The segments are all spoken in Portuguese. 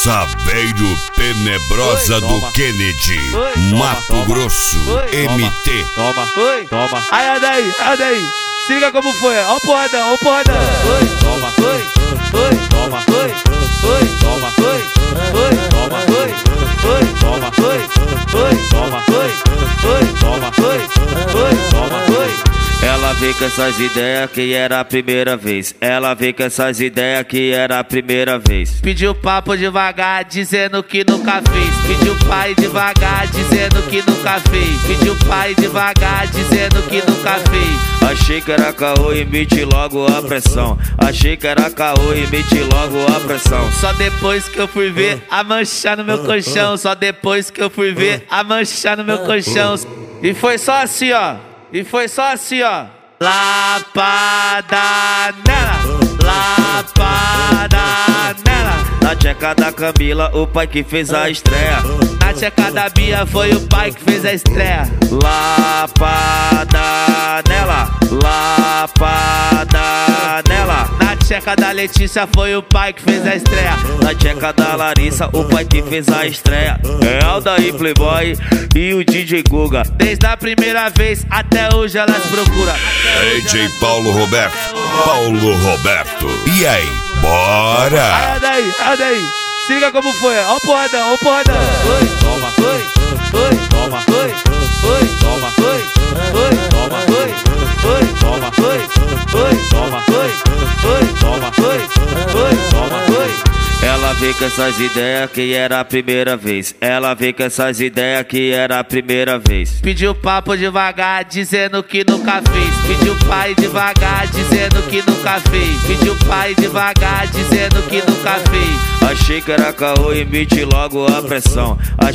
Saveiro Tenebrosa do Kennedy, Mato Grosso, MT. Toma. Aí, anda aí. Se liga como foi, ó o porradão, Toma. Ela veio com essas ideias que era a primeira vez. Pediu papo devagar, dizendo que nunca fez. Pediu pai devagar, dizendo que nunca fez. Pediu pai devagar, dizendo que nunca fez. Achei que era caô e meti logo a pressão. Só depois que eu fui ver a mancha no meu colchão. E foi só assim, ó. Lapada nela. Na tcheca da Camila, o pai que fez a estreia. Na tcheca da Bia foi o pai que fez a estreia. Lapada nela. Na tcheca da Letícia foi o pai que fez a estreia. Na tcheca da Larissa, o pai que fez a estreia. É Aldair Playboy e o DJ Guga. Desde a primeira vez até hoje elas procuram. DJ Paulo Roberto. E aí, bora? Anda aí. Se liga como foi, ó o porradão. Ela veio com essas ideias que era a primeira vez. Pediu papo devagar, dizendo que nunca fez. Pediu pai devagar, dizendo que nunca fez. Achei que era caô e meti logo a pressão.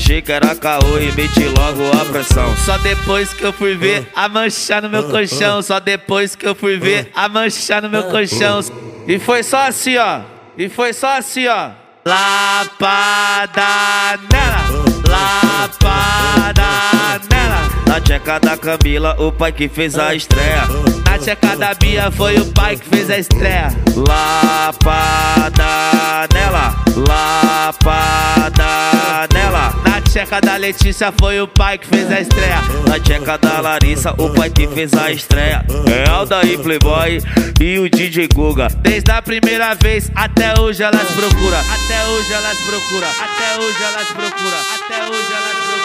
Só depois que eu fui ver a mancha no meu colchão. E foi só assim, ó. Lapada nela. Na tcheca da Camila, o pai que fez a estreia. Na tcheca da Bia foi o pai que fez a estreia. Lapada nela. Na tcheca da Letícia foi o pai que fez a estreia. Na tcheca da Larissa, o pai que fez a estreia. É Aldair Playboy e o DJ Guga. Desde a primeira vez até hoje elas procuram.